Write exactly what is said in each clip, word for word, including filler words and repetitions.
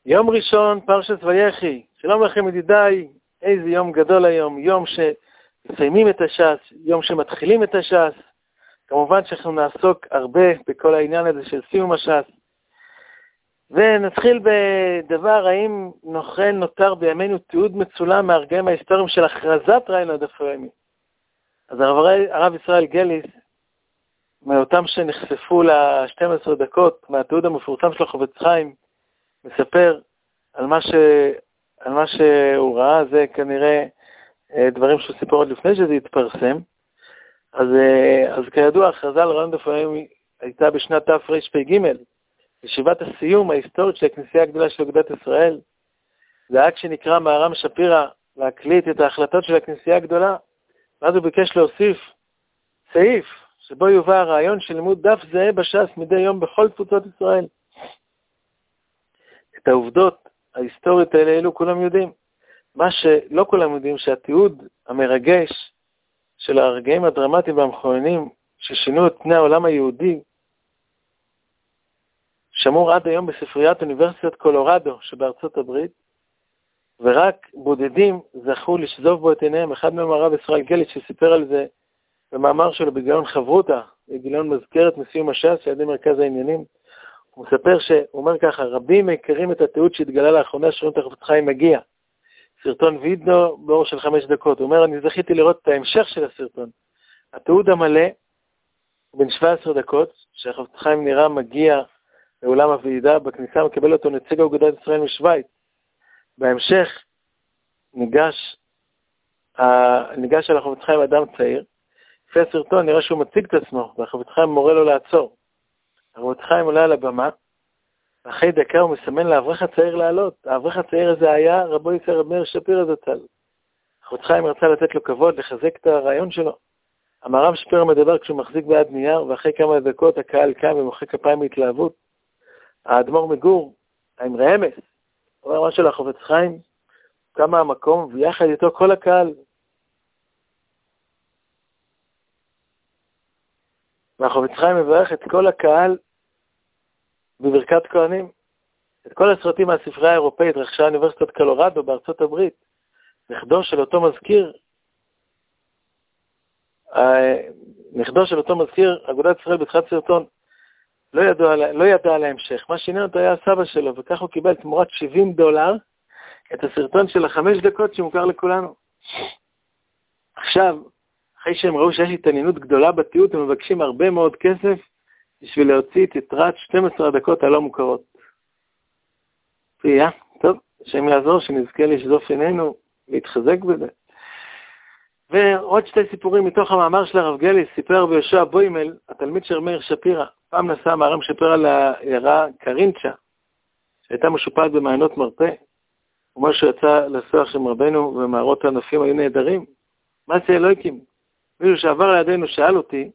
יום ראשון, פרשת ויחי. שלום לכם ידידיי, איזה יום גדול היום, יום שמסיימים את הש"ס, יום שמתחילים את הש"ס. כמובן שאנחנו נעסוק הרבה בכל העניין הזה של סיום הש"ס. ונתחיל בדבר, האם נוכל נותר בימינו תיעוד מצולם מהרגעים ההיסטוריים של הכרזת רעיון הדף היומי. אז הרב, הרב ישראל גליס, מאותם שנחשפו ל-שתים עשרה דקות מהתיעוד המפורסם של החפץ חיים, מספר על מה, ש... על מה שהוא ראה, זה כנראה דברים שהוא סיפר עוד לפני שזה יתפרסם. אז, אז כידוע, הכרזה על רעיון הדף היומי הייתה בשנת תרפ"ג, ישיבת הסיום ההיסטורית של הכנסייה הגדולה של אגודת ישראל. זה היה כשנקרא מהר"ם שפירא להקליט את ההחלטות של הכנסייה הגדולה, ואז הוא ביקש להוסיף סעיף שבו יובא הרעיון של לימוד דף זהה בש"ס מדי יום בכל תפוצות ישראל. את העובדות ההיסטוריות האלה אלו כולם יודעים. מה שלא כולם יודעים, שהתיעוד המרגש של הרגעים הדרמטיים והמכוננים ששינו את פני העולם היהודי, שמור עד היום בספריית אוניברסיטת קולורדו שבארצות הברית, ורק בודדים זכו לשזוף בו את עיניהם. אחד מהם הרב ישראל גליס שסיפר על זה במאמר שלו בגיליון חברותה, בגיליון מזכרת מסיום הש"ס שעל ידי מרכז העניינים. הוא מספר שהוא אומר ככה, רבים מכירים את התיעוד שהתגלה לאחרונה שרואים את החפץ חיים מגיע. סרטון וידאו באור של חמש דקות. הוא אומר, אני זכיתי לראות את ההמשך של הסרטון. התיעוד המלא בין שבע עשרה דקות, שהחפץ חיים נראה מגיע לאולם הוועידה, בכניסה מקבל אותו נציג אגודת ישראל משוויץ. בהמשך ניגש, ניגש על החפץ חיים אדם צעיר. לפי הסרטון נראה שהוא מציג את עצמו, והחפץ חיים מורה לו לעצור. החפץ חיים עולה על הבמה, ואחרי דקה הוא מסמן לאברך הצעיר לעלות. האברך הצעיר הזה היה רבו יצחק רב מאיר שפירא זצ"ל. החפץ חיים רצה לתת לו כבוד, לחזק את הרעיון שלו. המהר"ם שפירא מדבר כשהוא מחזיק ביד נייר, ואחרי כמה דקות הקהל קם ומוחא כפיים בהתלהבות. האדמו"ר מגור, האמרי אמס, אומר משהו לחפץ חיים, קם מהמקום ויחד איתו כל הקהל. והחפץ חיים מברך את כל הקהל בברכת כהנים. את כל הסרטים מהספרייה האירופאית רכשה אוניברסיטת קולורדו בארצות הברית. נכדו של אותו מזכיר, נכדו של אותו מזכיר, אגודת ישראל בתחילת סרטון, לא ידע, לא ידע על ההמשך. מה שעניין אותו היה הסבא שלו, וכך הוא קיבל תמורת שבעים דולר את הסרטון של החמש דקות שמוכר לכולנו. עכשיו, אחרי שהם ראו שיש התעניינות גדולה בתיעוד, הם מבקשים הרבה מאוד כסף בשביל להוציא את יתרת שתים עשרה הדקות הלא מוכרות. פיה, טוב, השם יעזור שנזכה לשזוף עינינו להתחזק בזה. ועוד שתי סיפורים מתוך המאמר של הרב גליס. סיפר ביהושע בוימל, התלמיד של מאיר שפירא, פעם נסע מהר"ם שפירא לעיירה קרינצ'ה, שהייתה משופעת במעיינות מרפא. הוא אומר שהוא יצא לסוח של רבנו, ומערות הנופים היו נהדרים. מה זה אלוהיקים? מישהו שעבר לידינו שאל אותי,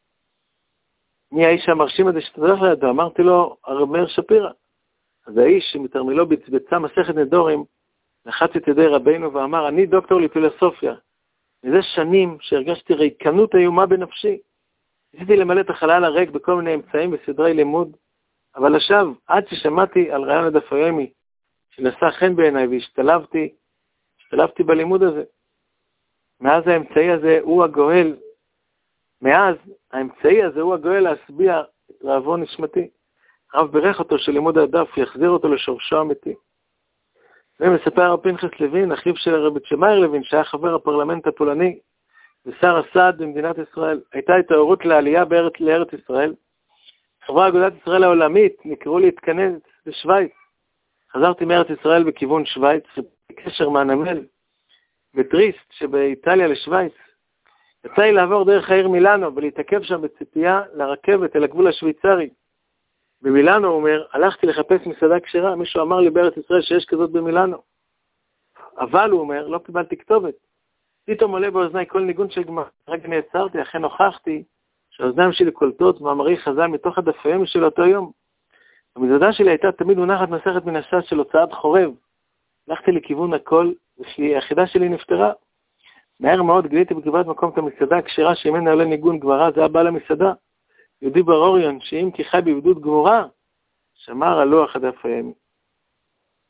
מי האיש המרשים הזה שתדרך לידו? אמרתי לו, הרב מאיר שפירא. אז האיש שמתרמילו בצבצה מסכת נדורים, לחץ את ידי רבנו ואמר, אני דוקטור לפילוסופיה. מזה שנים שהרגשתי ריקנות איומה בנפשי. ניסיתי למלא את החלל הריק בכל מיני אמצעים וסדרי לימוד, אבל עכשיו, עד ששמעתי על רעיון הדף היומי, שנשא חן בעיניי והשתלבתי, השתלבתי בלימוד הזה. מאז האמצעי הזה הוא הגואל, מאז האמצעי הזה הוא הגואל להשביע את רעבון נשמתי. הרב ברך אותו שלימוד הדף יחזיר אותו לשורשו האמיתי. ומספר הרב פנחס לוין, אחיו של הרב שמאיר לוין, שהיה חבר הפרלמנט הפולני ושר הסעד במדינת ישראל. הייתה התעוררות לעלייה בארץ, לארץ ישראל. חברי אגודת ישראל העולמית נקראו להתכנס בשוויץ. חזרתי מארץ ישראל בכיוון שוויץ, בקשר מהנמל, בטריסט שבאיטליה לשוויץ. יצא לי לעבור דרך העיר מילאנו ולהתעכב שם בציפייה לרכבת אל הגבול השוויצרי. במילאנו, הוא אומר, הלכתי לחפש מסעדה כשרה, מישהו אמר לי בארץ ישראל שיש כזאת במילאנו. אבל, הוא אומר, לא קיבלתי כתובת. פתאום עולה באוזני כל ניגון של גמרא. רגע נעצרתי, אכן הוכחתי שהאוזניים שלי קולטות מאמרי חז"ל מתוך הדף היומי של אותו יום. המזוודה שלי הייתה תמיד מונחת מסכת מן הש"ס של הוצאת חורב. הלכתי לכיוון הכל, והיחידה שלי נפטרה. מהר מאוד גיליתי בקרבת מקום את המסעדה הכשרה שממנה עולה ניגון גמרא, זה היה בעל המסעדה. יהודי בר אוריון, שאם כי חי בעבדות גמורה, שמר על לוח הדף היומי.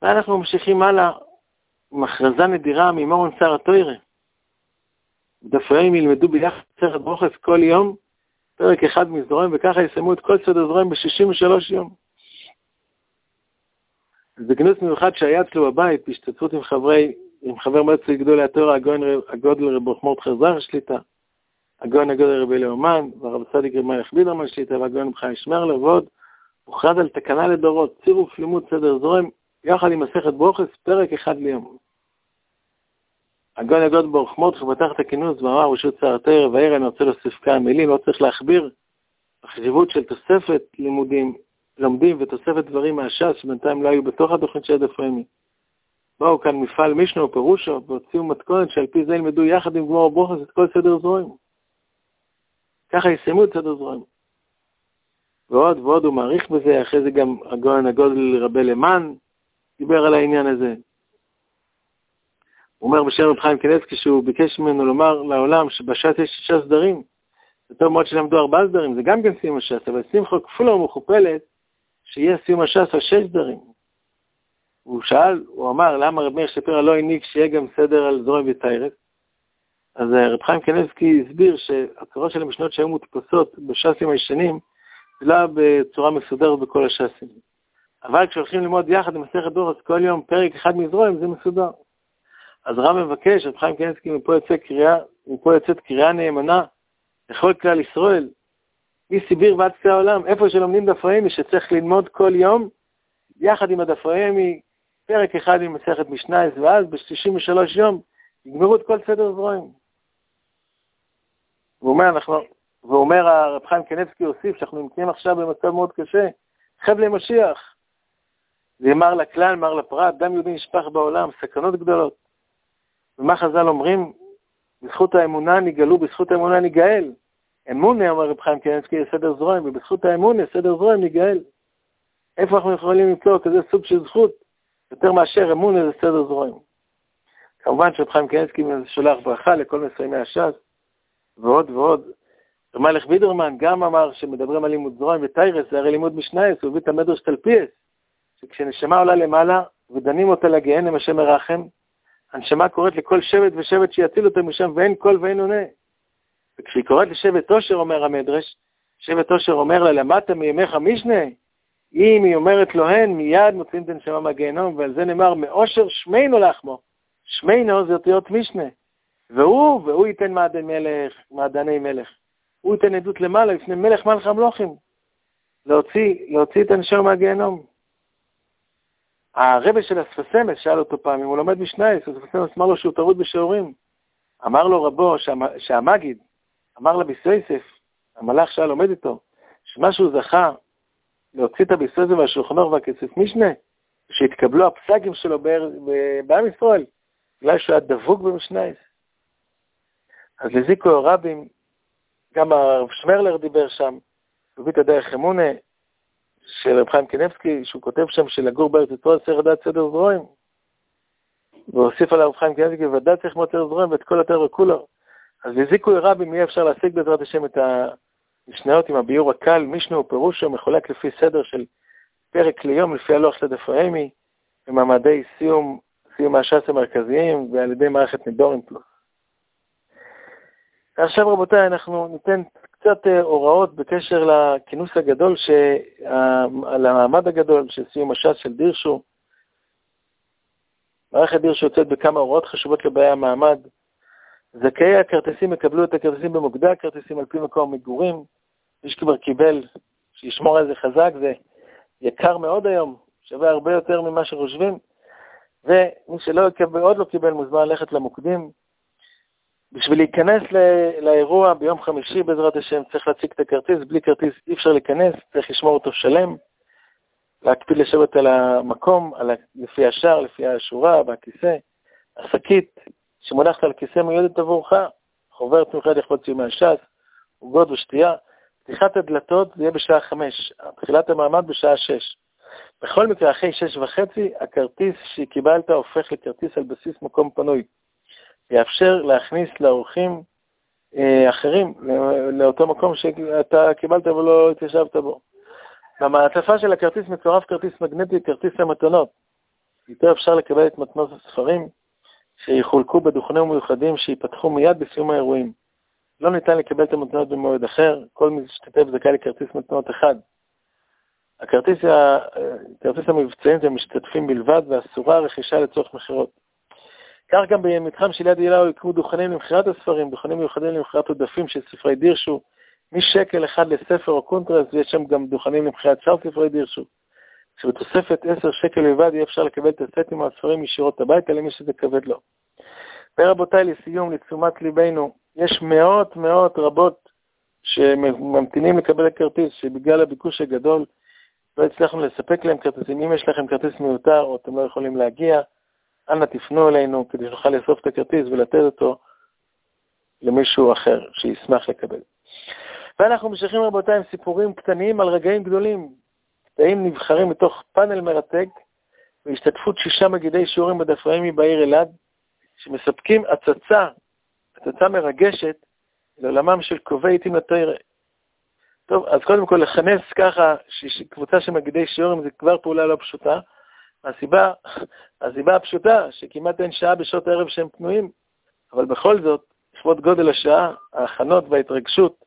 ואנחנו ממשיכים הלאה, עם הכרזה נדירה ממורן שר התוירה. דפויים ילמדו ביחד סרט ברוכס כל יום, פרק אחד מזרועים, וככה יסיימו את כל סדר זרועים ב-שישים ושלושה יום. זה כינוס מיוחד שהיה אצלו בבית, בהשתתפות עם חברי, עם חבר מועצת גדולי התורה, הגודל רב מורט חזר שליטה, הגאון הגודל רבי לאומן, והרב צדיק רב מלך בידרמן שליטה, והגאון בחיים שמרלו, ועוד הוכרז על תקנה לדורות, צירוף לימוד סדר זרועים, יחד עם מסכת ברוכס, פרק אחד ליום. הגאון הגודל ברוך מרדכי פתח את הכינוס ואמר רשות שר התורה, והעיר אני רוצה להוסיף כמה מילים, לא צריך להכביר החשיבות של תוספת לימודים, לומדים ותוספת דברים מהש"ס, שבינתיים לא היו בתוך התוכנית של דפוימי. באו כאן מפעל מישנו פירושו, והוציאו מתכונת שעל פי זה ילמדו יחד עם גמור ברוכס את כל סדר זרועים. ככה יסיימו את סדר זרועים. ועוד ועוד הוא מעריך בזה, אחרי זה גם הגאון הגודל רבי למן דיבר על העניין הזה. הוא אומר בשם רב חיים קניבסקי שהוא ביקש ממנו לומר לעולם שבש"ס יש שישה סדרים. זה טוב מאוד שלמדו ארבעה סדרים, זה גם כן סיום הש"ס, אבל שמחה כפולה ומכופלת שיהיה סיום הש"ס על שש סדרים. הוא שאל, הוא אמר, למה רב מאיר שפירא לא העניק שיהיה גם סדר על זרועים ותיירת? אז רב חיים קניבסקי הסביר שהצורה של המשנות שהיו מודפסות בש"סים הישנים, זה לא בצורה מסודרת בכל הש"סים. אבל כשהולכים ללמוד יחד עם מסכת ברוכס כל יום פרק אחד מזרועים, זה מסודר. אז רב מבקש, רב חיים קניבסקי, מפה יוצאת קריאה, מפה יוצאת קריאה נאמנה לכל כלל ישראל, מסיביר ועד קצה העולם, איפה שלומדים דפוימי, שצריך ללמוד כל יום, יחד עם הדפוימי, פרק אחד עם מסכת משנייס, ואז ב-שישים ושלושה יום, יגמרו את כל סדר זרועים. והוא אומר, אנחנו, והוא אומר, הרב חיים קניבסקי הוסיף, שאנחנו נמצאים עכשיו במצב מאוד קשה, חבלי משיח. זה אמר לכלל, אמר לפרט, דם יהודי נשפך בעולם, סכנות גדולות. ומה חז"ל אומרים? בזכות האמונה נגאלו, בזכות האמונה נגאל. אמונה, אומר רב חיים קניבסקי, סדר זרועים, ובזכות האמונה, סדר זרועים נגאל. איפה אנחנו יכולים למצוא כזה סוג של זכות? יותר מאשר אמונה זה סדר זרועים. כמובן שרב חיים קניבסקי שולח ברכה לכל מסיימי הש"ס, ועוד ועוד. רב מלך בידרמן גם אמר שמדברים על לימוד זרועים ותיירס, זה הרי לימוד משנייס, הוא הביא את המדרש תלפיאס, שכשנשמה עולה למעלה ודנים אותה לגיהנם השם מרחם, הנשמה קוראת לכל שבט ושבט שיציל אותם משם ואין קול ואין עונה. וכשהיא קוראת לשבט אושר, אומר המדרש, שבט אושר אומר לה, למטה מימיך משנה, אם היא אומרת לו הן, מיד מוצאים את הנשמה מהגיהנום, ועל זה נאמר, מאושר שמינו לחמו. שמינו זה אותיות משנה. והוא, והוא ייתן מעדני מלך, מעדני מלך. הוא ייתן עדות למעלה, לפני מלך מלך המלוכים. להוציא, להוציא את הנשמה מהגיהנום. הרבא של הספסמס שאל אותו פעם, אם הוא לומד משנייס, הספסמס אמר לו שהוא טרוד בשיעורים. אמר לו רבו שהמגיד, אמר לביסויסף, המלאך שהיה לומד איתו, שמה שהוא זכה להוציא את הביסויסף והשולחן אורך והכסף משנה, שהתקבלו הפסקים שלו בעם ישראל, בגלל שהוא היה דבוק במשנייס. אז לזיקו הרבים, גם הרב שמרלר דיבר שם, הוא הביא את הדרך אמונה, של רב חיים קניבסקי, שהוא כותב שם שלגור בארץ ישראל צריך לדעת סדר זרועים. והוסיף על הרב חיים קניבסקי, ודעת צריך מאוד סדר זרועים ואת כל התר וכולו. אז לזיקוי רבים יהיה אפשר להשיג בעזרת השם את המשניות עם הביור הקל, מישנו ופירושו, מחולק לפי סדר של פרק ליום, לפי הלוח של דפוימי, במעמדי סיום, סיום הש"ס המרכזיים, ועל ידי מערכת נדורים פלוס. עכשיו רבותיי, אנחנו ניתן קצת הוראות בקשר לכינוס הגדול, למעמד הגדול של סיום הש"ס של דירשו. מערכת דירשו יוצאת בכמה הוראות חשובות לבעי המעמד. זכאי הכרטיסים יקבלו את הכרטיסים במוקדי הכרטיסים על פי מקום מגורים. מי שכבר קיבל, שישמור על זה חזק, זה יקר מאוד היום, שווה הרבה יותר ממה שחושבים. ומי שלא יקבל, עוד לא קיבל, מוזמן ללכת למוקדים. בשביל להיכנס לאירוע ביום חמישי בעזרת השם צריך להציג את הכרטיס, בלי כרטיס אי אפשר להיכנס, צריך לשמור אותו שלם, להקפיד לשבת על המקום, על ה... לפי השער, לפי השורה והכיסא, השקית שמונחת על הכיסא מיועדת עבורך, חוברת מיוחד לכבוד סיום הש"ס, עוגות ושתייה, פתיחת הדלתות זה יהיה בשעה חמש, תחילת המעמד בשעה שש. בכל מקרה אחרי שש וחצי הכרטיס שקיבלת הופך לכרטיס על בסיס מקום פנוי. יאפשר להכניס לאורחים אה, אחרים לאותו מקום שאתה קיבלת ולא התיישבת בו. במעטפה של הכרטיס מצורף כרטיס מגנטי, כרטיס המתנות. יותר אפשר לקבל את מתנות הספרים שיחולקו בדוכנים מיוחדים שיפתחו מיד בסיום האירועים. לא ניתן לקבל את המתנות במועד אחר, כל משתתף זכאי לכרטיס מתנות אחד. הכרטיס, הכרטיס המבצעים זה משתתפים בלבד, ואסורה רכישה לצורך מחירות. כך גם במתחם של יד אליהו יקמו דוכנים למחירת הספרים, דוכנים מיוחדים למחירת עודפים של ספרי דירשו, משקל אחד לספר או קונטרס, ויש שם גם דוכנים למחירת שאר ספרי דירשו. שבתוספת עשר שקל לבד יהיה אפשר לקבל את הסטים או הספרים ישירות הביתה למי שזה כבד לו. ורבותיי, לסיום, לתשומת ליבנו, יש מאות מאות רבות שממתינים לקבל הכרטיס, שבגלל הביקוש הגדול לא הצלחנו לספק להם כרטיסים. אם יש לכם כרטיס מיותר או אתם לא יכולים להגיע, אנא תפנו אלינו כדי שנוכל לאסוף את הכרטיס ולתת אותו למישהו אחר שישמח לקבל. ואנחנו משכים רבותיי עם סיפורים קטנים על רגעים גדולים. קטעים נבחרים מתוך פאנל מרתק והשתתפות שישה מגידי שיעורים בדף רעימי בעיר אלעד, שמספקים הצצה, הצצה מרגשת לעולמם של קובעי עתים לתורה. טוב, אז קודם כל לכנס ככה קבוצה של מגידי שיעורים זה כבר פעולה לא פשוטה. הסיבה, הסיבה הפשוטה שכמעט אין שעה בשעות הערב שהם פנויים, אבל בכל זאת, לכבוד גודל השעה, ההכנות וההתרגשות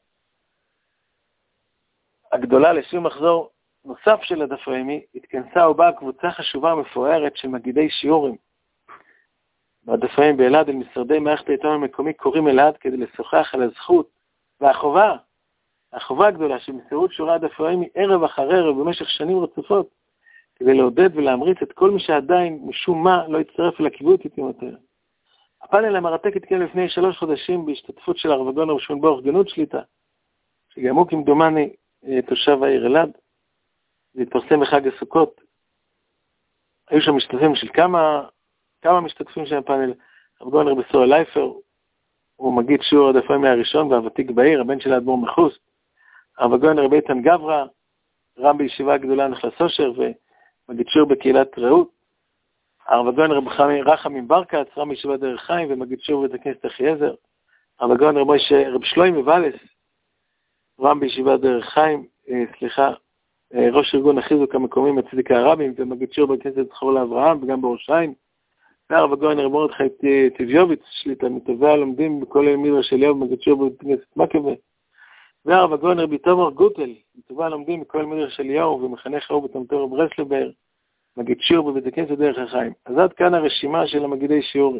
הגדולה לסיום מחזור נוסף של הדף רעימי, התכנסה ובאה קבוצה חשובה ומפוארת של מגידי שיעורים. בדף רעימי באלעד, אל משרדי מערכת העיתון המקומי קוראים אלעד כדי לשוחח על הזכות והחובה, החובה הגדולה של מסירות שיעורי הדף רעימי ערב אחר ערב במשך שנים רצופות, כדי לעודד ולהמריץ את כל מי שעדיין משום מה לא יצטרף לקיבוץ איתם יותר. הפאנל המרתק התקיים לפני שלוש חודשים בהשתתפות של הרב הגאון רבי שמעון בורך גנות שליטה, שגם הוא כמדומני תושב העיר אלעד, והתפרסם בחג הסוכות. היו שם משתתפים של כמה, כמה משתתפים של הפאנל. הרב הגאון רבי סורל לייפר, הוא מגיד שיעור הדף רעימי הראשון והוותיק בעיר, הבן של האדמו"ר מחוס. הרב הגאון רבי איתן גברא, רם בישיבה הגדולה נחלס אושר ומגיד שיעור בקהילת רעות. הרב הגאון רבי רחמים ברקץ, רם בישיבה דרך חיים ומגיד שיעור בבית הכנסת אחיעזר. הרב הגאון רבי שלוימי ואלס, רם בישיבה דרך חיים, סליחה, ראש ארגון החיזוק המקומי מצדיק הרבים, ומגיד שיעור בבית הכנסת זכור לאברהם וגם בראש העין. והרב הגאון רבי מרדכי טיביוביץ, שליטה מטובי הלומדים בכל מדרש אליהו ומגיד שיעור בבית הכנסת מקווה. והרב הגאון רבי תומר גוטל, מטובי הלומדים בכל מדרש אליהו ומחנך רבי תמטור ברסלבר, מגיד שיעור בבית הכנסת דרך החיים. אז עד כאן הרשימה של המגידי שיעורים.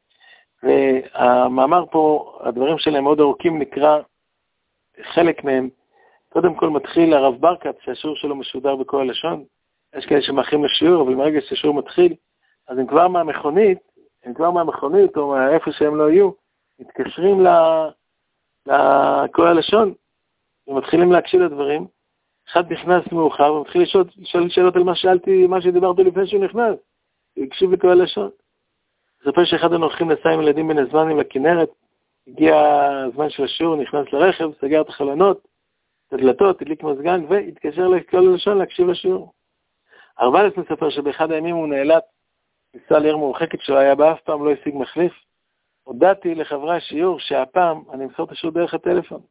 והמאמר פה, הדברים שלהם מאוד ארוכים, נקרא חלק מהם. קודם כל מתחיל הרב ברקת, שהשיעור שלו משודר בכל הלשון. יש כאלה שמאחרים לשיעור, אבל מרגע שהשיעור מתחיל, אז הם כבר מהמכונית, הם כבר מהמכונית, או מאיפה שהם לא יהיו, מתקשרים לכל הלשון, ומתחילים להקשיב לדברים. אחד נכנס מאוחר, ומתחיל לשאול, לשאול שאלות על מה שאלתי, מה שדיברתי לפני שהוא נכנס. הוא הקשיב לכל הלשון. זוכר שאחד הנוכחים נסע עם ילדים בין הזמנים לכנרת, הגיע הזמן של השיעור, נכנס לרכב, סגר את החלונות, את הדלתות, הדליק מזגן, והתקשר לכל הלשון להקשיב לשיעור. הרב אלס מספר שבאחד הימים הוא נאלץ לנסוע לעיר מרוחקת שלו, היה באף פעם לא השיג מחליף. הודעתי לחברי השיעור שהפעם אני אמסור את השיעור דרך הטלפון.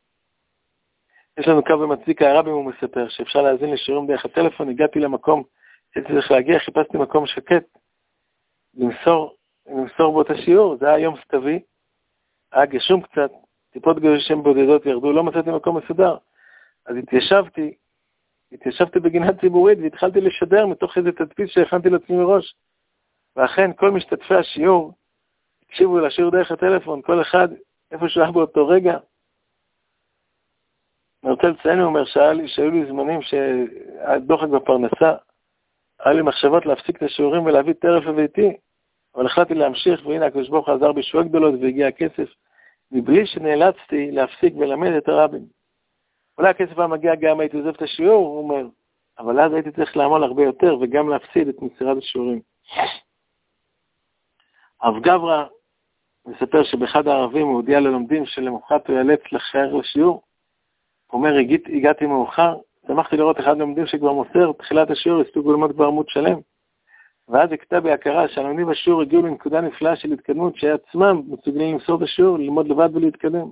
יש לנו קו במצדיק הרבים, הוא מספר שאפשר להזין לשיעורים דרך הטלפון. הגעתי למקום שהייתי צריך להגיע, חיפשתי מקום שקט למסור, למסור בו את השיעור. זה היה יום סתווי, היה גשום קצת, טיפות גשם בודדות ירדו, לא מצאתי מקום מסודר. אז התיישבתי, התיישבתי בגינה ציבורית והתחלתי לשדר מתוך איזה תדפיס שהכנתי לעצמי מראש. ואכן כל משתתפי השיעור הקשיבו לשיעור דרך הטלפון, כל אחד איפה שהוא היה באותו רגע. אני רוצה לציין, הוא אומר, שהיו לי זמנים שהיה דוחק בפרנסה, היה לי מחשבות להפסיק את השיעורים ולהביא טרף לביתי, אבל החלטתי להמשיך, והנה הקדוש ברוך הוא עזר בישועות גדולות והגיע הכסף, מבלי שנאלצתי להפסיק ולמד את הרבים. אולי הכסף היה מגיע גם הייתי עוזב את השיעור, הוא אומר, אבל אז הייתי צריך לעמול הרבה יותר וגם להפסיד את מסירת השיעורים. הרב גברא מספר שבאחד הערבים הוא הודיע ללומדים שלמחרת הוא ייאלץ לחזור לשיעור. הוא אומר, הגעתי מאוחר, שמחתי לראות אחד הלומדים שכבר מוסר, תחילת השיעור הספיקו ללמוד כבר עמוד שלם. ואז הכתה בהכרה שהלומדים בשיעור הגיעו לנקודה נפלאה של התקדמות, שעצמם מסוגלים למסור את השיעור, ללמוד לבד ולהתקדם.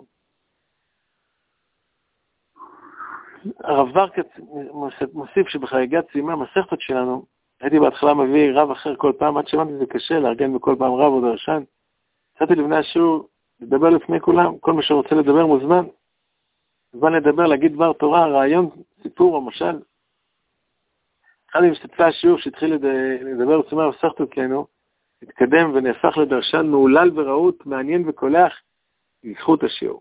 הרב ברקת מוסיף שבחגיגת סיום המסכתות שלנו, הייתי בהתחלה מביא רב אחר כל פעם, עד שמעתי זה קשה לארגן בכל פעם רב או דרשן. התחלתי לבני השיעור, לדבר לפני כולם, כל מי שרוצה לדבר מוזמן. מוזמן לדבר, להגיד דבר תורה, רעיון, סיפור או משל. אחד משתתפי השיעור שהתחיל לדבר בצורה וסחת אצלנו, התקדם ונהפך לדרשן מעולל וראות, מעניין וקולח, בזכות השיעור.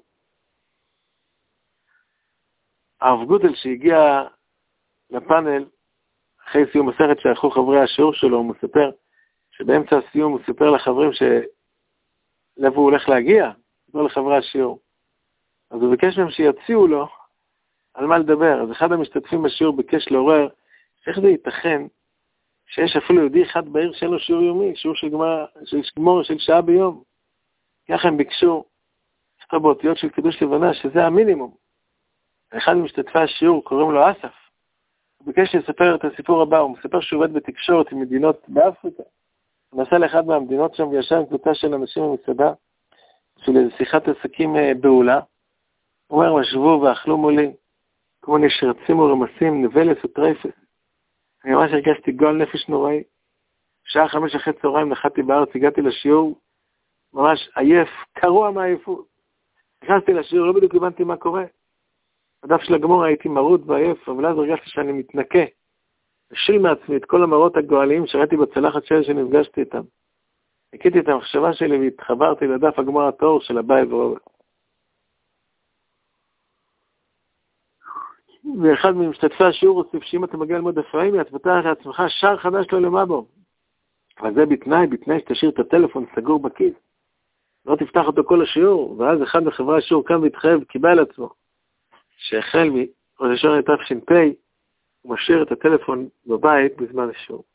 הרב גודל שהגיע לפאנל, אחרי סיום מסכת שערכו חברי השיעור שלו, הוא מספר שבאמצע הסיום הוא סיפר לחברים שלאיפה הוא הולך להגיע, סיפר לחברי השיעור. אז הוא ביקש מהם שיציעו לו על מה לדבר. אז אחד המשתתפים בשיעור ביקש לעורר, איך זה ייתכן שיש אפילו יהודי אחד בעיר שאין לו שיעור יומי, שיעור של גמר, של גמור של שעה ביום. ככה הם ביקשו, לכתוב באותיות של קידוש לבנה, שזה המינימום. אחד משתתפי השיעור, קוראים לו אסף, הוא ביקש לספר את הסיפור הבא, הוא מספר שהוא עובד בתקשורת עם מדינות באפריקה. הוא נסע לאחד מהמדינות שם וישב עם קבוצה של אנשים במסעדה, של איזו שיחת עסקים בעולה. הוא אומר, ישבו ואכלו מולי, כמו נשרצים ורמסים, נבלס וטרייפס. אני ממש הרגשתי גועל נפש נוראי. שעה חמש אחרי צהריים נחתי בארץ, הגעתי לשיעור, ממש עייף, קרוע מהעייפות. נכנסתי לשיעור, לא בדיוק הבנתי מה קורה. בדף של הגמור הייתי מרוד ועייף, אבל אז הרגשתי שאני מתנקה. אשיל מעצמי את כל המראות הגועליים שראיתי בצלחת שלי שנפגשתי איתם. הקיתי את המחשבה שלי והתחברתי לדף הגמור הטהור של הבית ורובה. ואחד ממשתתפי השיעור הוסיף שאם אתה מגיע ללמוד אפרעימי, אתה פותח לעצמך שער חדש לא למבו. אבל זה בתנאי, בתנאי שתשאיר את הטלפון סגור בכיס. לא תפתח אותו כל השיעור, ואז אחד מחברי השיעור קם והתחייב, קיבל עצמו. שהחל מראש השנה תש"פ, הוא משאיר את הטלפון בבית בזמן השיעור.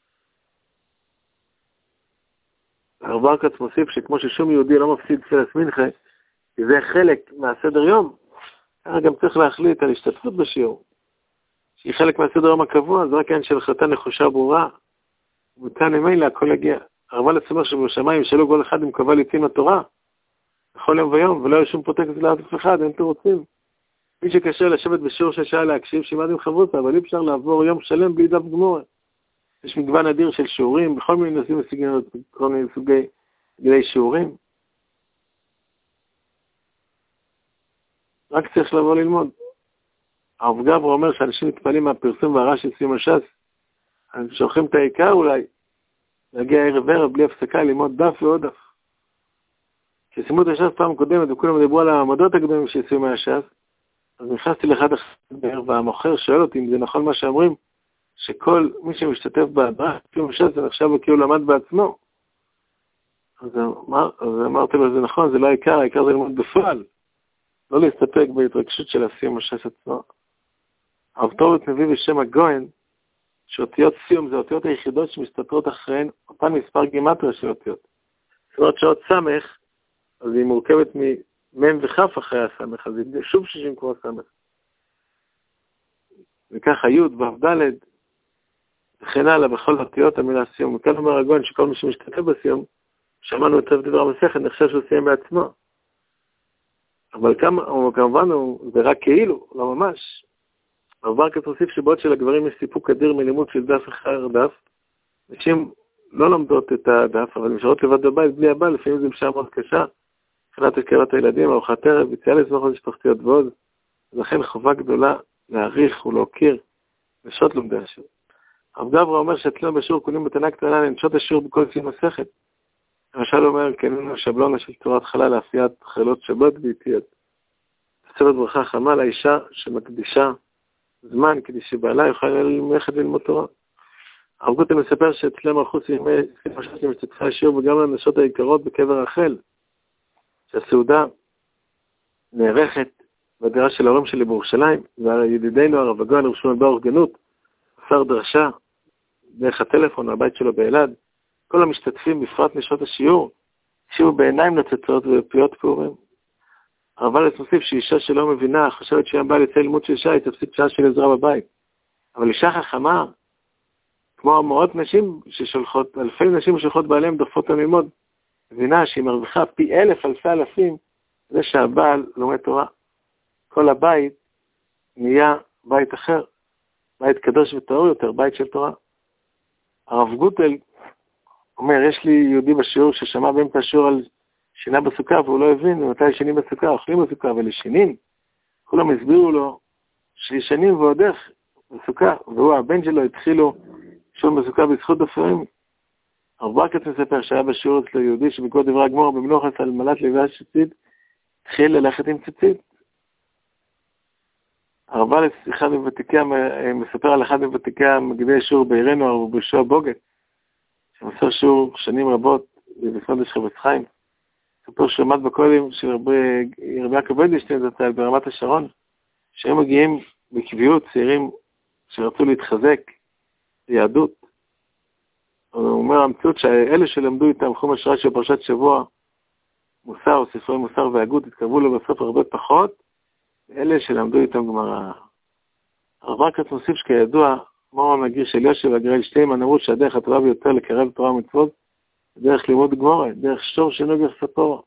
הרב ברקת מוסיף שכמו ששום יהודי לא מפסיד תפילת מנחה, כי זה חלק מהסדר יום, ככה גם צריך להחליט על השתתפות בשיעור. שהיא חלק מהסדר יום הקבוע, זה רק אין של החלטה נחושה ברורה, ומכאן ממילא הכל יגיע. הרב לצמח שבשמיים שלו כל אחד עם קבע ליצים לתורה, בכל יום ויום, ולא יהיה שום פרוטקציה לאף אחד, אין תירוצים. מי שקשה לשבת בשיעור של שעה להקשיב, שימד עם חברותה, אבל אי אפשר לעבור יום שלם בלי דף גמור. יש מגוון אדיר של שיעורים, בכל מיני נושאים מסוגים, כל מיני סוגי גלי שיעורים. רק צריך לבוא ללמוד. הרב גברו אומר שאנשים מתפעלים מהפרסום והרעש של סיום הש"ס, הם שוכחים את העיקר אולי, להגיע ערב ערב בלי הפסקה ללמוד דף ועוד דף. כשסיימו את הש"ס פעם קודמת, וכולם דיברו על העמדות הקדומים של סיום הש"ס, אז נכנסתי לאחד החבר, והמוכר שואל אותי אם זה נכון מה שאומרים, שכל מי שמשתתף בהדרך, סיום הש"ס זה נחשב כאילו למד בעצמו. אז, אמר, אז אמרתי לו, זה נכון, זה לא העיקר, העיקר זה ללמוד בפועל. לא להסתפק בהתרגשות של הסיום הש"ס עצמו. הרב טורוביץ מביא בשם הגויין, שאותיות סיום זה אותיות היחידות שמסתתרות אחריהן, אותן מספר גימטריה של אותיות. זאת אומרת שאות סמך, אז היא מורכבת ממם וחף אחרי הסמך, אז היא שוב שישים כמו הסמך. וככה י' ו' ד' וכן הלאה בכל אותיות המילה סיום. וכאן אומר הגויין שכל מי שמשתתף בסיום, שמענו את דבר המסכת, נחשב שהוא סיים בעצמו. אבל כמובן זה רק כאילו, לא ממש. הרב ברקת הוסיף שבעוד שלגברים יש סיפוק אדיר מלימוד של דף אחר דף, נשים לא לומדות את הדף, אבל נשארות לבד בבית בלי הבא, לפעמים זה בשעה מאוד קשה, מבחינת הקרבת הילדים, ארוחת ערב, יציאה לשמחות משפחתיות ועוד, ולכן חובה גדולה להעריך ולהוקיר נשות לומדי השיעור. הרב גברה אומר שאצלנו בשיעור קונים בתנה קטנה לנשות השיעור בכל סיום מסכת. למשל אומר, קנינו שבלונה של תורת חלל לאפיית חילות שבת ואיטיות. צוות ברכה חמה לאישה שמקדישה זמן כדי שבעלה יוכל ללכת ללמוד תורה. הרב גוטה מספר שאצלם הלכו סימי משתתפי משתתפי השיעור וגם לנשות היקרות בקבר רחל, שהסעודה נערכת בדירה של ההורים שלי בירושלים, וידידנו הרב הגאון רב שמואל ברוך גנות מסר דרשה דרך הטלפון מהבית שלו באלעד. כל המשתתפים בפרט נשות השיעור הקשיבו בעיניים נוצצות ובפיות פעורים. הרב אלץ מוסיף שאישה שלא מבינה, חושבת שהיא באה לצא לימוד של אישה, היא תפסיד שעה של עזרה בבית. אבל אישה חכמה, כמו מאות נשים ששולחות, אלפי נשים ששולחות בעליהם דוחפות ללמוד, מבינה שהיא מרוויחה פי אלף אלפי אלפים, זה שהבעל לומד תורה. כל הבית נהיה בית אחר, בית קדוש וטהור יותר, בית של תורה. הרב גוטל אומר, יש לי יהודי בשיעור ששמע באמצע השיעור על שינה בסוכה, והוא לא הבין, ומתי ישנים בסוכה, אוכלים בסוכה, אבל ישנים. כולם הסבירו לו שישנים ועוד איך בסוכה, והוא, הבן שלו, התחילו לישון בסוכה בזכות דפורים. הרב ברקת מספר שהיה בשיעור אצלו יהודי שבקרוא דברי הגמרא במנוחס על מלאת לוויה ציצית, התחיל ללכת עם ציצית. הרב אלס, אחד מוותיקי, מספר על אחד מוותיקי מגידי שיעור בעירנו, הרב בישוע בוגת, שמסר שיעור שנים רבות בפרדש חפץ חיים. סיפור שעמד בקודים של רבי יעקב אדלשטיין זצ"ל ברמת השרון, שהם מגיעים בקביעות צעירים שרצו להתחזק ליהדות. הוא אומר המציאות שאלה שלמדו איתם חום השראה של פרשת שבוע, מוסר או ספרי מוסר והגות, התקרבו לו בסוף הרבה פחות, אלה שלמדו איתם גמרא. הרב ברקת מוסיף שכידוע, מור המגיר של יושב והגרל שטיימן אמרו שהדרך הטובה ביותר לקרב תורה ומצוות, דרך לימוד גמרא, דרך שור שנוגח ספורה.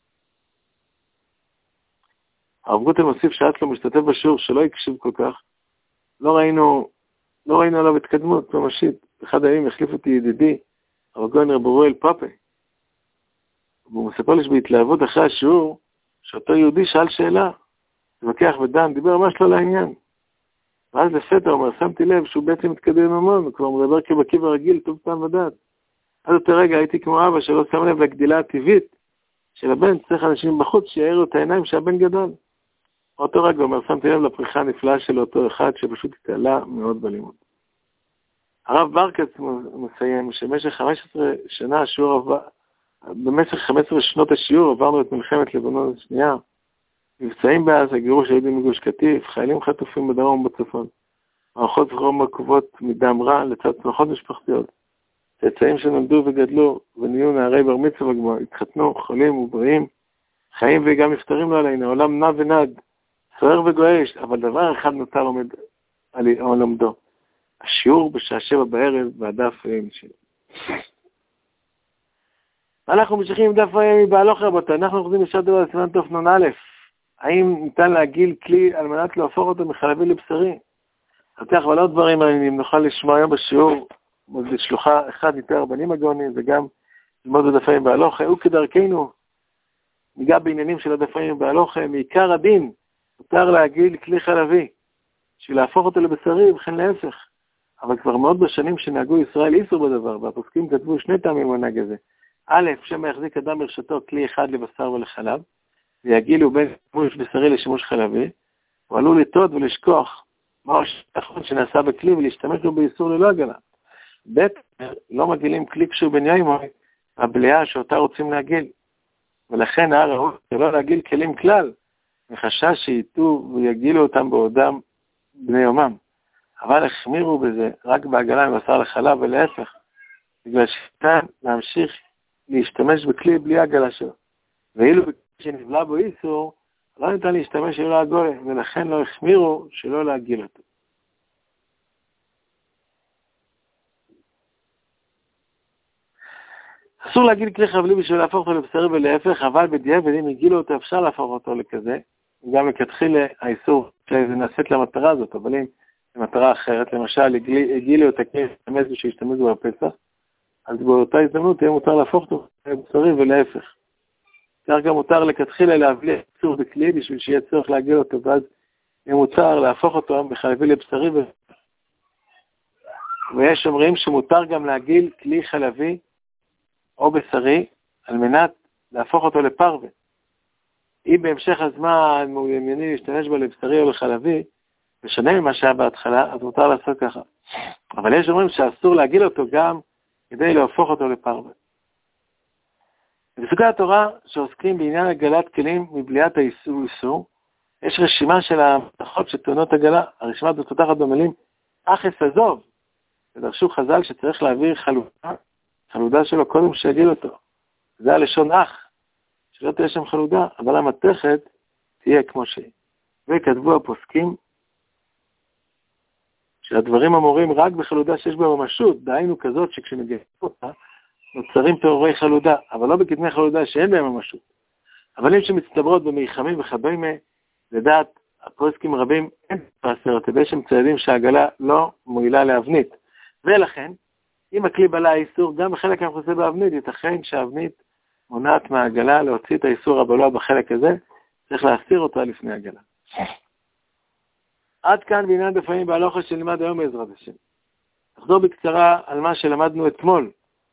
הרב גוטל מוסיף שעת לו משתתף בשיעור שלא הקשיב כל כך, לא ראינו, לא ראינו עליו התקדמות ממשית. אחד הימים החליף אותי ידידי, הרב גאון רב אוריאל פאפה. והוא מספר לי שבהתלהבות אחרי השיעור, שאותו יהודי שאל שאלה, מבקח ודן, דיבר ממש לא לעניין. ואז לפתע הוא אומר, שמתי לב שהוא בעצם מתקדם המון, הוא כבר מדבר כבקיא ורגיל, טוב פעם ודעת. עד אותו רגע הייתי כמו אבא שלא שם לב לגדילה הטבעית של הבן, צריך אנשים בחוץ שיעירו את העיניים שהבן גדל. אותו רגע, הוא אומר, שמתי לב לפריחה הנפלאה של אותו אחד שפשוט התעלה מאוד בלימוד. הרב ברקת מסיים שבמשך חמש עשרה שנה השיעור עבר, במשך חמש עשרה שנות השיעור עברנו את מלחמת לבנון השנייה, מבצעים בעזה, גירוש היהודים מגוש קטיף, חיילים חטופים בדרום ובצפון, מערכות זכורות מרכובות מדם רע לצד צמחות משפחתיות, צאצאים שנולדו וגדלו ונהיו נערי בר מצווה וגמר, התחתנו, חולים ובריאים, חיים וגם מפטרים לו עלינו, העולם נע ונד, סוער וגועש, אבל דבר אחד נותר עומד על עולמדו, השיעור בשעה שבע בערב והדף היומי שלו. אנחנו ממשיכים עם דף היומי בהלוך רבותיי, אנחנו חוזרים לשעת דבר לסימן תופנון א', האם ניתן להגיל כלי על מנת להפוך אותו מחלבי לבשרי? על כך ועל עוד דברים מעניינים נוכל לשמוע היום בשיעור, בשלוחה אחד ניתן רבנים הגאונים וגם ללמוד בדף היומי בהלוך, הוא כדרכנו ניגע בעניינים של הדף היומי בהלוך, מעיקר הדין מותר להגיל כלי חלבי, בשביל להפוך אותו לבשרי וכן להפך. אבל כבר מאוד בשנים שנהגו ישראל איסור בדבר, והפוסקים כתבו שני טעמים מנהג הזה. א', שמא יחזיק אדם ברשתו כלי אחד לבשר ולחלב, ויגילו בין שימוש בשרי לשימוש חלבי, הוא עלול לטעות ולשכוח מה השתחון שנעשה בכלי ולהשתמש בו באיסור ללא הגלה. ב', לא מגילים כלי כשהוא בן יומי, הבליעה שאותה רוצים להגיל. ולכן היה ראוי שלא להגיל כלים כלל, מחשש שיתו ויגילו אותם בעודם בני יומם. אבל החמירו בזה רק בעגלה מבשר לחלב ולהפך, בגלל שניתן להמשיך להשתמש בכלי בלי העגלה שלו. ואילו בכלי שנבלה בו איסור, לא ניתן להשתמש שלא הגולה, ולכן לא החמירו שלא להגיל אותו. אסור להגיל כלי חבלי בשביל להפוך אותו לבשרי ולהפך, אבל בדיעבד אם הגילו אותו אפשר להפוך אותו לכזה, גם לכתחילה האיסור שזה נעשית למטרה הזאת, אבל אם למטרה אחרת, למשל הגילו את הכלי להשתמש שישתמש בו בפסח, אז באותה הזדמנות יהיה מותר להפוך אותו לבשרי ולהפך. כך גם מותר לכתחילה להבליע איסור בכלי בשביל שיהיה צורך להגיל אותו, ואז יהיה מותר להפוך אותו בחלבי לבשרי ו... ויש אומרים שמותר גם להגיל כלי חלבי או בשרי על מנת להפוך אותו לפרווה. אם בהמשך הזמן מעוניינים להשתמש בו לבשרי או לחלבי, משנה ממה שהיה בהתחלה, אז מותר לעשות ככה. אבל יש אומרים שאסור להגיל אותו גם כדי להפוך אותו לפרווה. בפסוקי התורה שעוסקים בעניין הגלת כלים מבליעת האיסור איסור, יש רשימה של המתחות שטעונות הגלה. הרשימה הזאת פותחת במילים אחס עזוב, ודרשו חז"ל שצריך להעביר חלודה, חלודה שלו קודם שיגיל אותו. זה הלשון אח, שלא תהיה שם חלודה, אבל המתכת תהיה כמו שהיא. וכתבו הפוסקים שהדברים אמורים רק בחלודה שיש בה ממשות, דהיינו כזאת שכשמגיעים אותה, נוצרים פירורי חלודה, אבל לא בקדמי חלודה שאין בהם ממשות. אבל אם שמצטברות במייחמים וכדומה, לדעת הפוסקים רבים אין בעשרת, כדי שהם ציידים שהעגלה לא מועילה להבנית. ולכן, אם הכלי בלע האיסור, גם בחלק המכוסה באבנית, ייתכן שהאבנית מונעת מהעגלה להוציא את האיסור הבלוע בחלק הזה, צריך להסיר אותו לפני העגלה. עד כאן בעניין דפנים בהלוכה שנלמד היום בעזרת השם. נחזור בקצרה על מה שלמדנו אתמול.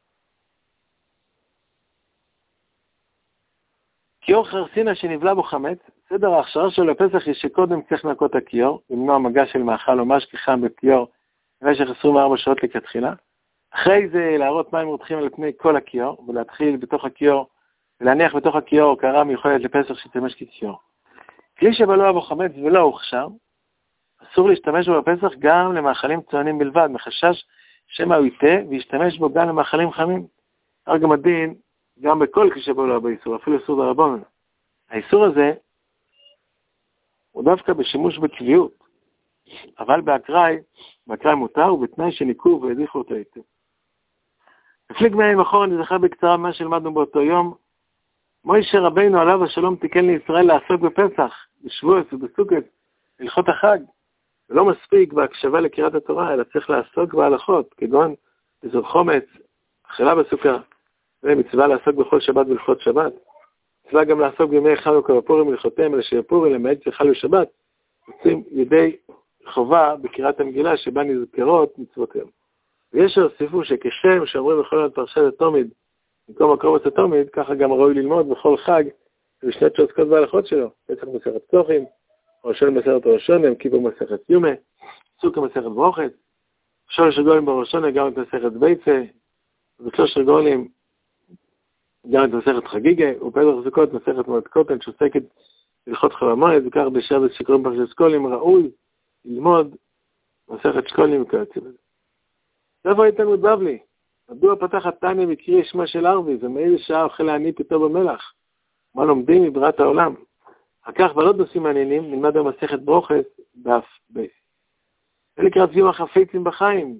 כיור חרסינה שנבלע בו חמץ, סדר ההכשרה שלו לפסח היא שקודם צריך לנקות הכיור, למנוע מגע של מאכל או משקי חם בכיור במשך עשרים וארבע שעות לכתחילה. אחרי זה להראות מים רותחים על פני כל הכיור, ולהתחיל בתוך הכיור, ולהניח בתוך הכיור קערה מיוחדת לפסח שתשמש ככיור. כלי שבלוע בו חמץ ולא הוכשר, אסור להשתמש בו בפסח גם למאכלים צוענים בלבד, מחשש שמא הוא יטעה וישתמש בו גם למאכלים חמים. גם הדין, גם בכל כלי שבלוע באיסור, אפילו איסור דרבנן. האיסור הזה הוא דווקא בשימוש בקביעות, אבל באקראי, באקראי מותר ובתנאי שניקו והדיחו אותו היטב. נפליג מהימים אחורה, אני זוכר בקצרה מה שלמדנו באותו יום. מוישה רבינו עליו השלום תיקן לישראל לעסוק בפסח, בשבועס ובסוכות, הלכות החג. ולא מספיק בהקשבה לקריאת התורה, אלא צריך לעסוק בהלכות, כגון אזור חומץ, אכילה בסוכה, ומצווה לעסוק בכל שבת והלכות שבת. מצווה גם לעסוק בימי חנוכה ופורים הלכותיהם, אלא שיפורים למעט שחל ושבת, יוצאים ידי חובה בקריאת המגילה שבה נזכרות מצוותיהם. ויש שהוסיפו שכשם שאומרים בכל יום פרשת התומיד, במקום הקרובץ התומיד, ככה גם ראוי ללמוד בכל חג, ושנת שעוסקות בהלכות שלו, פסח מסכת פסוחים, ראשון מסכת ראשון, כיפור מסכת יומה, סוכה מסכת ברוכת, שלוש רגולים בראשון, גם את מסכת ביצה, ושלוש רגולים גם את מסכת חגיגה, ופסח סוכות מסכת מועד קוטן, שעוסקת בהלכות חול המועד, וכך בשבת שקוראים פרשת שקולים, ראוי ללמוד מסכת שקולים וכיוצא בזה. איפה התלמוד בבלי? מדוע פתח התניא מקריא שמה של ערבי, ומאיזה שעה אוכל להניף איתו במלח? מה לומדים מבריאת העולם? אחר כך בעלות נושאים מעניינים, נלמד במסכת ברוכת, דף ב. ולקראת סיום החפצים בחיים.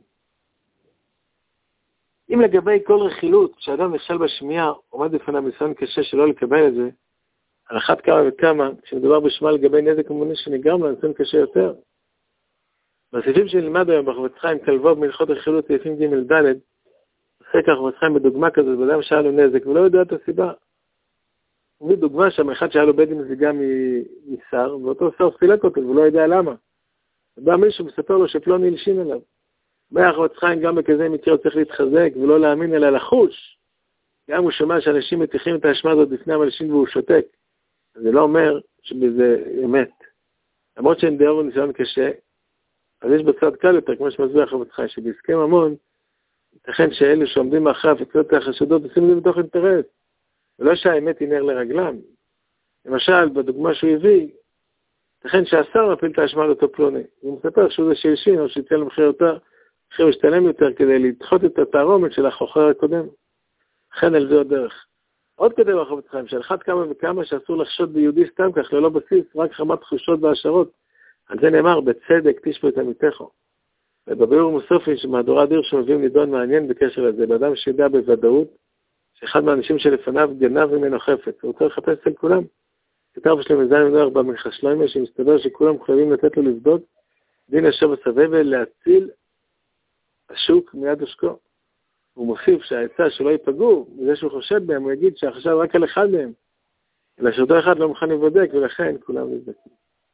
אם לגבי כל רכילות, כשאדם נכשל בשמיעה, עומד בפניו ניסיון קשה שלא לקבל את זה, על אחת כמה וכמה, כשמדובר בשמיעה לגבי נזק ממוני שנגרם לו, ניסיון קשה יותר. בסעיפים שנלמד היום בחפץ חיים כלבוב מלכות רכילות סעיפים ג' ד', עושה כך חפץ חיים בדוגמה כזאת, באדם שהיה לו נזק ולא יודע את הסיבה. הוא מביא דוגמה שם, אחד שהיה לו בית עם זיגה משר, ואותו שר סילק אותו ולא יודע למה. ובא מישהו מספר לו שפלוני הלשין עליו. בא חפץ חיים גם בכזה מקרה צריך להתחזק ולא להאמין אלא לחוש. גם הוא שומע שאנשים מתיחים את האשמה הזאת בפני המלשין והוא שותק. זה לא אומר שבזה אמת. למרות שאין דאור ניסיון קשה, אז יש בצד קל יותר, כמו שמסביר חפץ חיים, שבהסכם המון, ייתכן שאלו שעומדים מאחורי הפצועות החשדות, עושים את זה בתוך אינטרס. ולא שהאמת היא נר לרגלם. למשל, בדוגמה שהוא הביא, ייתכן שהשר מפיל את האשמה לאותו פלוני. הוא מספר שהוא זה שילשין, או שיצא למחיר יותר, מחיר משתלם יותר, כדי לדחות את התערומת של החוכר הקודם. לכן על זה עוד דרך. עוד כדי בחפץ חיים, של אחת כמה וכמה שאסור לחשוד ביהודי סתם כך, ללא בסיס, רק חמת תחושות והשערות. על זה נאמר, בצדק תשפו את עמיתךו. ובביאור מוסופי שמהדורה דיר שמביאים נידון מעניין בקשר לזה, באדם שידע בוודאות, שאחד מהאנשים שלפניו גנב ממנו חפץ, הוא רוצה לחפש אצל כולם. כתב שלם מזין מנוח במחשלוימה, שמסתבר שכולם חייבים לתת לו לבדות, דין השב הסבבה להציל השוק מיד השקו. הוא מוסיף שהעצה שלא ייפגעו, בזה שהוא חושד בהם, הוא יגיד שהחשב רק על אחד מהם, אלא שאותו אחד לא מוכן לבדק, ולכן כולם נבדקים.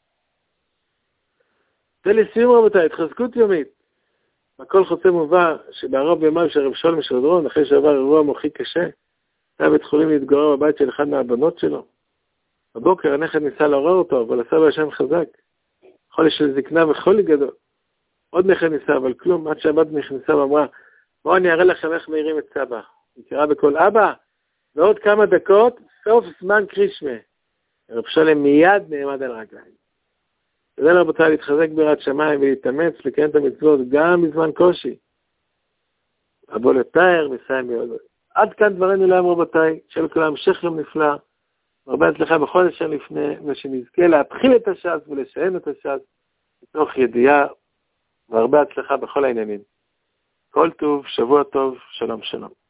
ולסיום רבותיי, התחזקות יומית. הכל חוצה מובא שבערב בימיו של רב שולם משרדרון, אחרי שעבר אירוע מוחי קשה, היה בית חולים להתגורר בבית של אחד מהבנות שלו. בבוקר הנכד ניסה לעורר אותו, אבל עשה לו השם חזק. חולי של זקנה וחולי גדול. עוד נכד ניסה, אבל כלום, עד שהבת נכנסה ואמרה, בואו אני אראה לכם איך מהירים את סבא. היא קראה בכל אבא, ועוד כמה דקות, סוף זמן קרישמה. רב שולם מיד נעמד על רגליים. כדי רבותיי להתחזק ביראת שמיים ולהתאמץ, לקיים את המצוות גם בזמן קושי. אבוא לתאר, מסיים מאוד. עד כאן דברנו להם רבותיי, של כולם המשך יום נפלא, הרבה הצלחה בכל אשר לפני, ושנזכה להתחיל את הש"ס ולשען את הש"ס, מתוך ידיעה, והרבה הצלחה בכל העניינים. כל טוב, שבוע טוב, שלום שלום.